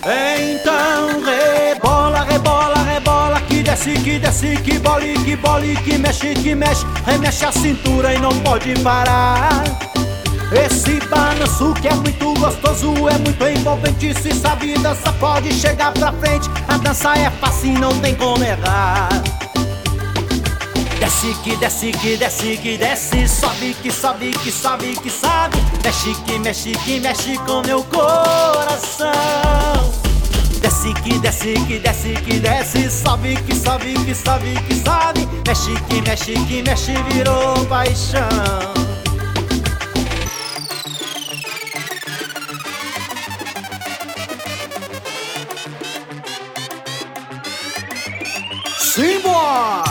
Então rebola, rebola, rebola, que desce, que bole, que mexe, remexe a cintura e não pode parar. Esse balanço que é muito gostoso, é muito envolvente. Se sabe dançar pode chegar pra frente. A dança é fácil, não tem como errar. Desce, que desce, sobe, que sobe, que sobe, que sobe. Mexe, mexe com meu coração. Desce, que desce, sobe, que sobe, que sobe, que sobe. Mexe, virou paixão. Simbora!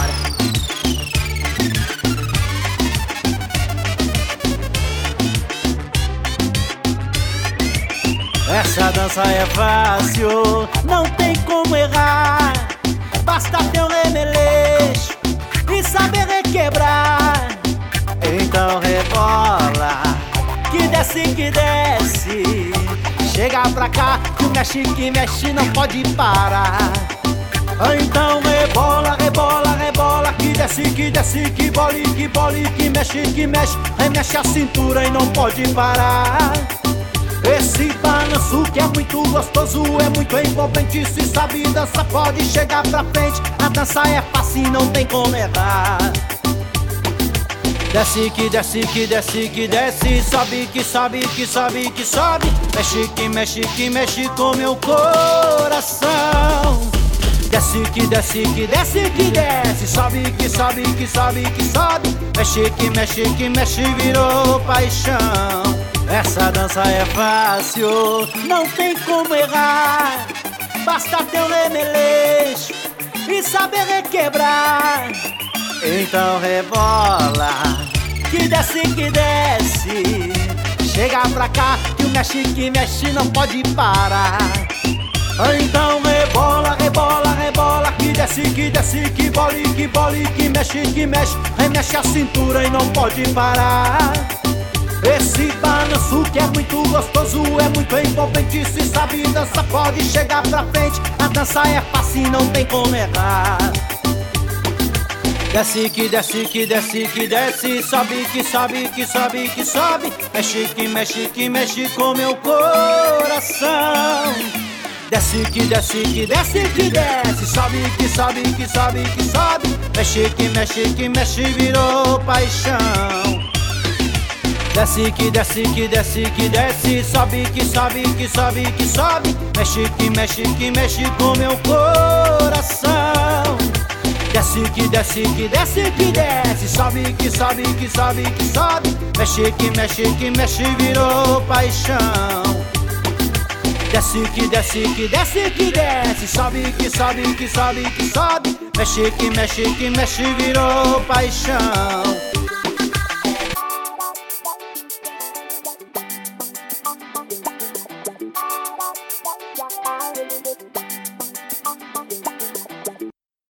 Essa dança é fácil, não tem como errar. Basta ter um remeleixo e saber requebrar. Então rebola, que desce. Chega pra cá, que mexe, não pode parar. Então rebola, rebola, rebola, que desce, que bole, que mexe, remexe a cintura e não pode parar. Esse balanço que é muito gostoso, é muito envolvente. Se sabe dançar pode chegar pra frente. A dança é fácil, não tem como errar. Desce, que desce, sobe, que sobe, que sobe, que sobe. Mexe com meu coração. Desce, que desce, sobe, que sobe, que sobe, que sobe. Mexe, virou paixão. Essa dança é fácil, não tem como errar. Basta ter um remeleixo e saber requebrar. Então rebola, que desce. Chega pra cá, que mexe, não pode parar. Então rebola, rebola, rebola, que desce, que bole, que mexe, remexe a cintura e não pode parar. Esse balanço que é muito gostoso, é muito envolvente. Se sabe dançar pode chegar pra frente. A dança é fácil, não tem como errar. Desce, que desce, sobe, que sobe, que sobe, que sobe. Mexe com meu coração. Desce, que desce, sobe, que sobe, que sobe, que sobe. Mexe, virou paixão. Desce, que desce, sobe, que sobe, que sobe, que sobe. Mexe com meu coração. Desce, que desce, sobe, que sobe, que sobe, que sobe. Mexe, virou paixão. Desce, que desce, sobe, que sobe, que sobe, que sobe. Mexe, virou paixão.